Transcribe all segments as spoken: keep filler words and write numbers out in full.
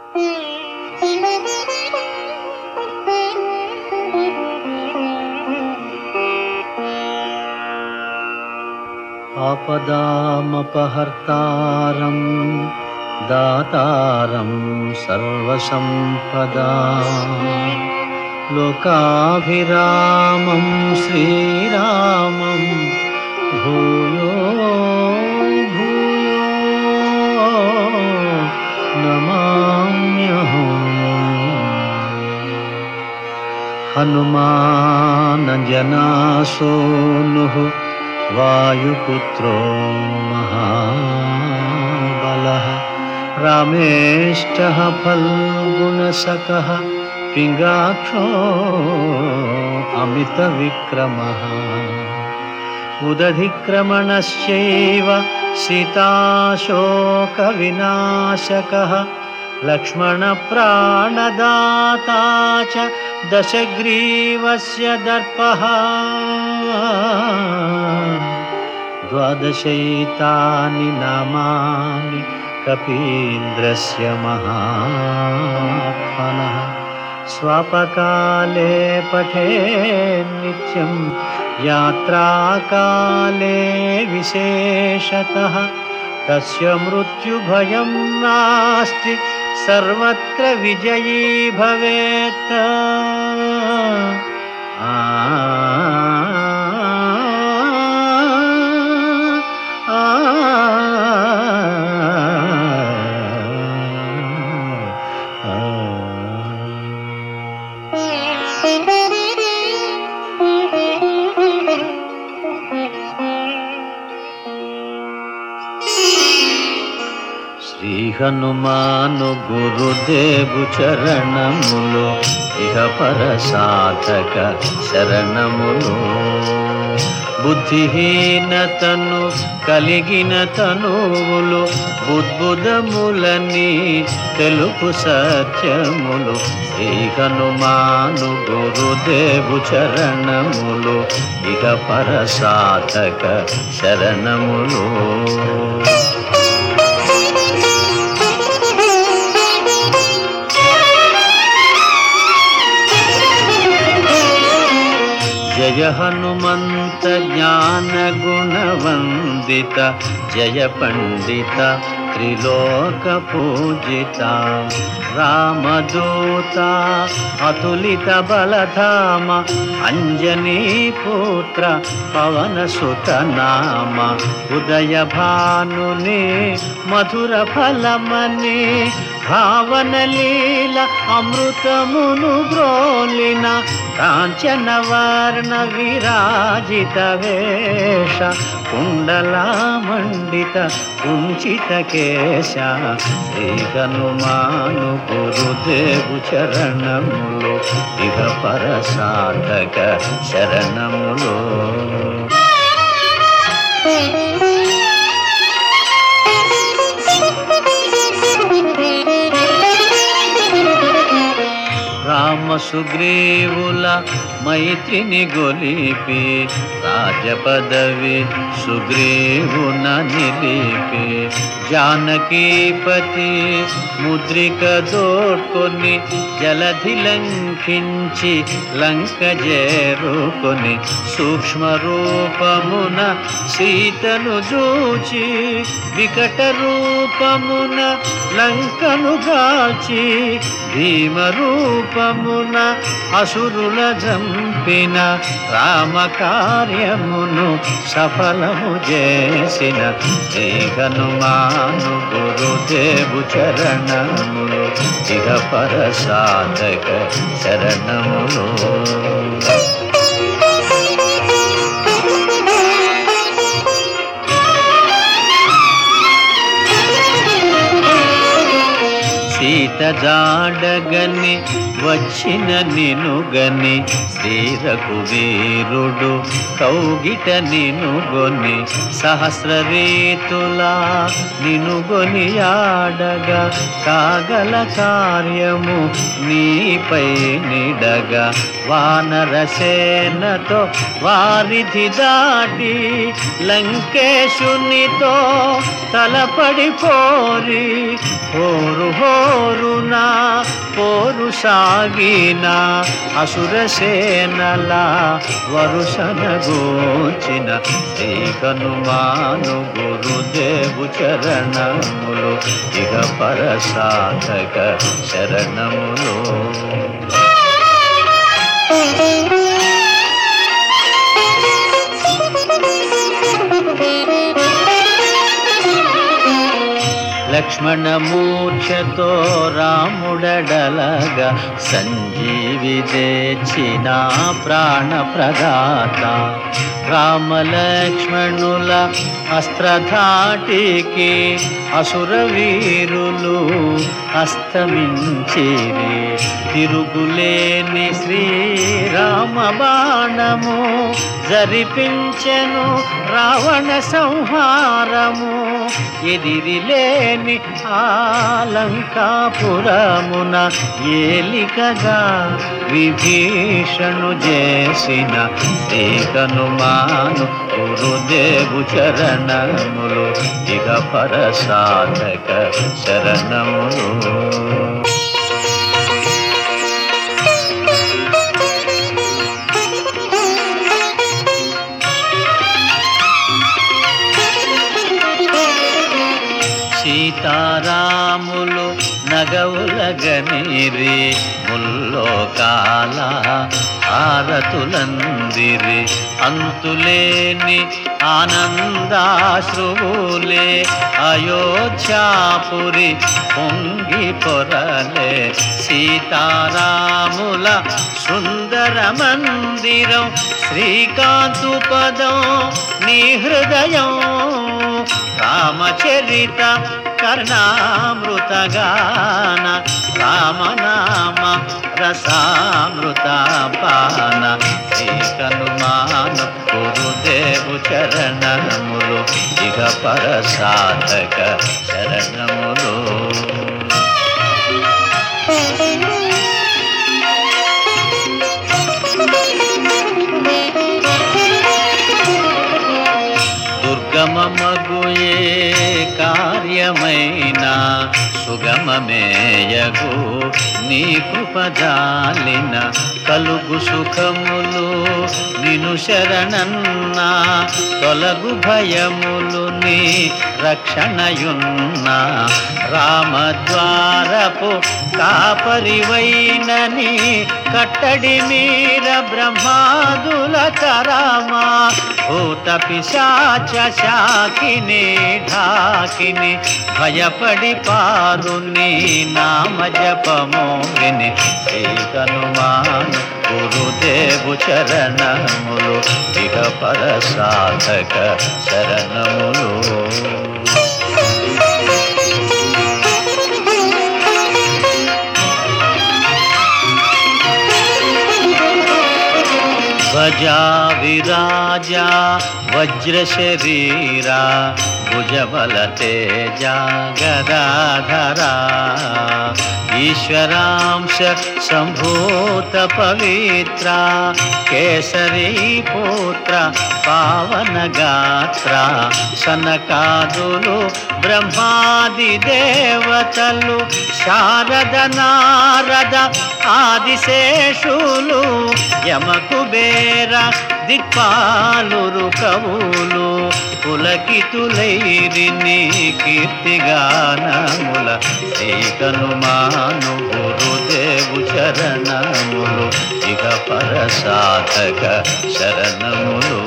ఆపదామపహర్తారం దాతారం సర్వసంపదాం లోకాభిరామం శ్రీరామం భూయో భూయో నమామ్యహం. హనుమానజనాసూనుః వాయుపుత్రో మహాబలః రామేష్టః ఫల్గుణసఖః పింగాక్షో అమితవిక్రమః ఉదధిక్రమణశ్చైవ సీతాశోకవినాశకః లక్ష్మణప్రాణదాతా చ దశగ్రీవస్య దర్పః ద్వాదశైతాని నామాని కపీంద్రస్య మహాత్మనః స్వపకాలే పఠేన్ నిత్యం యాత్రాకాలే విశేషతః తస్య మృత్యుభయం నాస్తి సర్వత్ర విజయీ భవేత్. ఆ శ్రీ హనుమాను గురుదేవు చరణములు ఇహ పర సాధక శరణములు. బుద్ధిహీనతను కలిగిన తనువులు బుద్బుదములని తెలుపు సత్యములు. శ్రీ హనుమాను గురుదేవు చరణములు ఇహ పర సాధక శరణములు. జయ హనుమంత జ్ఞాన గుణవందిత జయ పండిత త్రిలోక పూజిత రామదూత అతులిత బలధామ అంజనీ పుత్ర పవన సుత నామ ఉదయ భానుని మధుర ఫలమని భావన లీల అమృతమును బ్రోలిన కాంచన వర్ణ విరాజిత వేష కుండలామండిత కుంచిత కేశ. శ్రీ హనుమాను గురుదేవు చరణములు ఇహ పర సాధక శరణములు. రామ సుగ్రీవుల మైత్రిని గొలిపి రాజపదవి సుగ్రీవున నిలిపి జానకీపతి ముద్రిక దోడ్కొని జలధి లంకించి లంక చేరుకొని సూక్ష్మ రూపమున సీతను చూచి వికట రూపమున లంకను గాల్చి భీమ రూపమున అసురుల జంపిన రామ కార్యమును సఫలము చేసిన శ్రీ హనుమాను గురుదేవు చరణములు ఇహ పర సాధక శరణములు. సీత జాడగని వచ్చిన నినుగని శ్రీరకు వీరుడు కౌగిట నినుగొని సహస్ర రీతులా నినుగొని ఆడగా కాగల కార్యము నీపై నిడగా వానరసేనతో వారిధి దాటి లంకేశునితో తలపడి పోరి హోరు హోరునా పోరు సాగిన అసురసేనలా వరుసన గోచిన శ్రీ హనుమాను గురుదేవు చరణములు ఇహ పర సాధక శరణములు. లక్ష్మణ మూర్ఛతో రాముడడలగా సంజీవి తెచ్చిన ప్రాణ ప్రదాత రామలక్ష్మణుల అస్త్రధాటికి అసుర వీరులు అస్తమించిరి. తిరుగులేని శ్రీరామ బాణము జరిపించెను రావణ సంహారము. ఎదిరిలేని ఆలంకాపురమున ఏలికగా విభీషణు చేసిన శ్రీ హనుమాను గురుదేవు చరణములు ఇహ పర సాధక శరణములు. సీతారాములు నగవులగనిరి ముల్లోకాల హారతులందిరి. అంతులేని ఆనందాశ్రువులే అయోధ్యాపురి పొంగి పొరలే. సీతారాముల సుందర మందిరం శ్రీకాంతు పదం నీ హృదయం. రామచరిత కర్ణామృతగాన రామనామ రసామృత పాన శ్రీ హనుమాను గురుదేవు చరణములు ఇహ పర సాధక శరణములు. దుర్గమమగుయే కార్యమైన సుగమమేయగు నీ కృపజాలిన కలుగు సుఖములు నిను శరణన్నా. తొలగు భయములు నీ రక్షణయున్నా. రామద్వారపు కాపరివైనని కట్టడి మీర బ్రహ్మాదుల తరమా. భూత పిశాచ శాకిని ఢాకిని భయపడి పారు నీ నామ జపము విని శ్రీ హనుమాను గురుదేవు చరణములు ఇహ పర సాధక శరణములు. ధ్వజా విరాజా వజ్ర శరీరా భుజబల తేజ గదాధరా. ఈశ్వరాంశ సంభూత పవిత్ర కేసరీ పుత్ర పావన గాత్ర. సనకాదులు బ్రహ్మాది దేవతలు శారద నారద ఆదిశేషులు యమకుబేర దిక్పాలురు కవులు పులకితులైరి నీ కీర్తిగానముల. శ్రీ హనుమాను గురుదేవు చరణములు ఇహ పర సాధక శరణములు.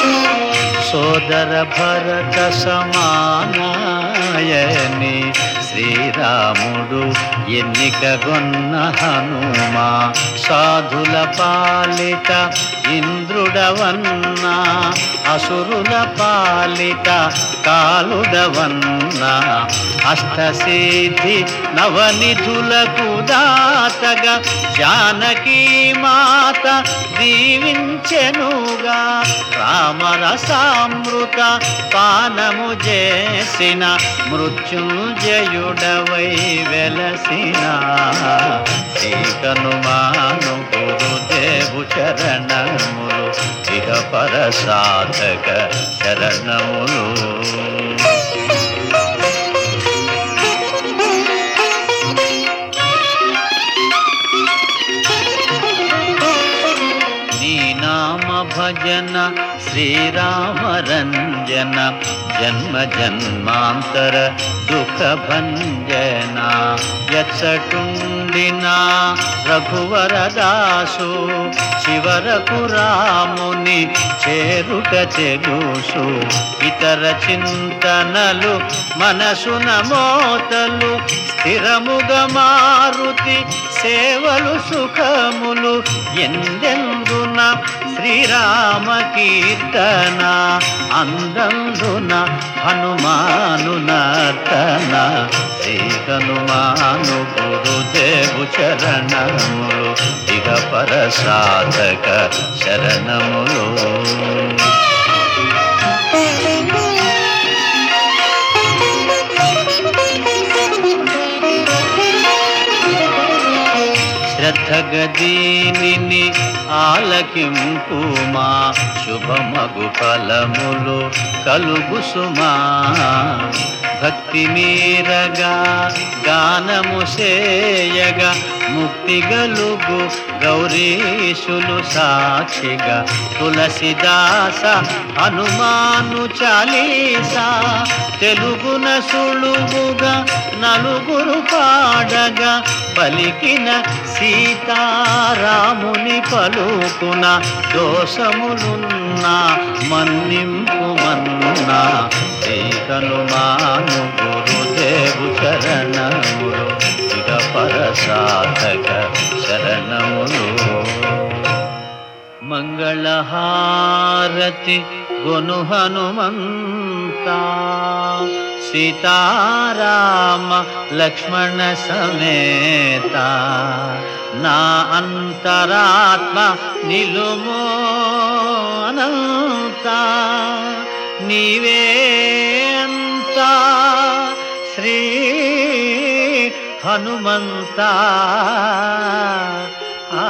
సోదర భరత సమానాయని శ్రీరాముడు ఎన్నికగొన్న హనుమా సాధుల పాలిట ఇంద్రుడవన్నా అసురుల పాలిట కాలుడవన్నా అష్టసిద్ధి నవనిధులకు దాతగా జానకీ మాత దీవించెనుగా రామరసామృత పానము చేసిన మృత్యుంజయుడవై వెలసిన శ్రీకనుమాను గురుదేవు చరణములు ఇహ పరసాధక శరణములు. భజన శ్రీరామరంజన జన్మ జన్మాంతర దుఃఖ భంజన ఎచ్చటుండినా రఘువరదాసు చివరకు రాముని చేరుట తెలుసు ఇతర చింతనలు మనసున మోతలు స్థిరముగా మారుతి సేవలు సుఖములు ఎందెందున శ్రీరామ కీర్తన అందందున హనుమాను నర్తన శ్రీ హనుమాను గురుదేవు చరణములు ఇహ పరసాధక శరణములు. శ్రద్ధగదీనిని ఆలకింపుమా శుభమగు ఫలములు కలుగు సుమా భక్తి మీరగా గానము సేయగా ముక్తి గలుగు గౌరీశులు సాక్షిగా తులసిదాస హనుమాను చాలీసా తెలుగున సులువుగా నలుగురు పాడగా పలికిన సీతారాముని పలుకున దోషములున్నా మన్నింపు మన్నా శ్రీ హనుమాను గురుదేవు శరణములు ఇక పరసాధక శరణములు. మంగళహారతి గొను హనుమంతా సీతారామ లక్ష్మణ సమేత నా అంతరాత్మ నిలుమో అనంత నీవే అంతా శ్రీ హనుమంత. ఆ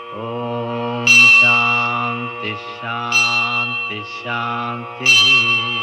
शांति शांति शांति.